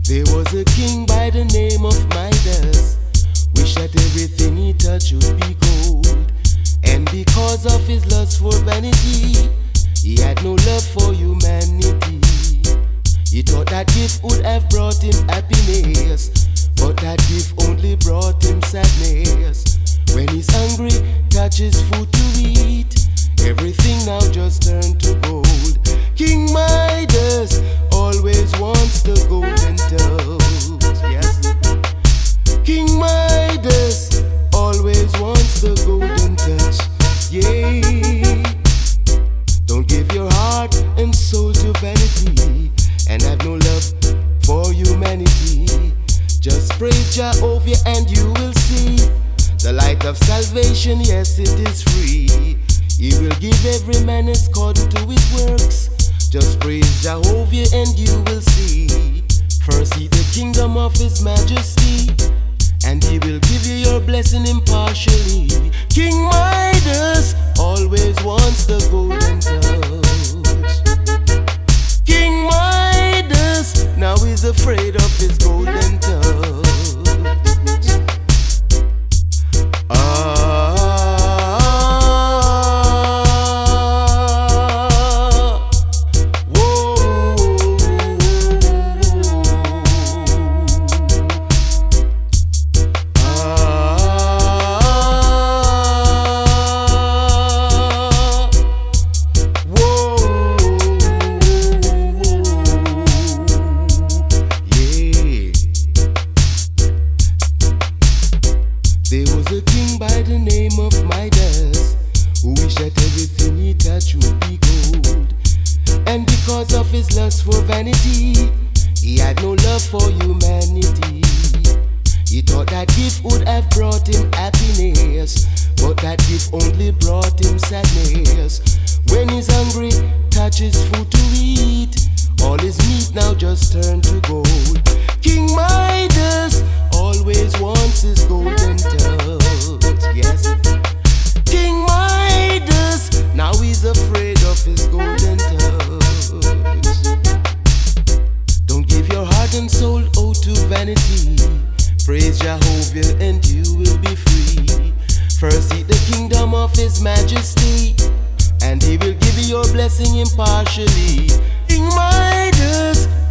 There was a king by the name of Midas, wished that everything he touched would be gold. And because of his lust for vanity, he had no love for humanity. He thought that gift would have brought him happiness, but that gift only brought him sadness. When he's hungry, touches food to eat, everything now just turned to gold. King Midas always wants the golden toes. Yes, King Midas always wants the golden touch. Yeah, don't give your heart and soul to vanity and have no love for humanity. Just praise Jehovah and you will see the light of salvation. Yes, it is free. He will give every man according to his works. Just praise Jehovah and you will see. First seek the kingdom of his majesty, and he will give you your blessing impartially. King Midas always wants the golden touch. King Midas now is afraid of his golden touch. There was a king by the name of Midas, who wished that everything he touched would be gold. And because of his lust for vanity, he had no love for humanity. He thought that gift would have brought him happiness, but that gift only brought him sadness. When he's hungry, touches food to eat, all his meat now just turned to gold. King Midas always wants his golden touch. Yes, King Midas now he's afraid of his golden touch. Don't give your heart and soul to vanity. Praise Jehovah and you will be free. First seek the kingdom of his majesty, and he will give you your blessing impartially. King Midas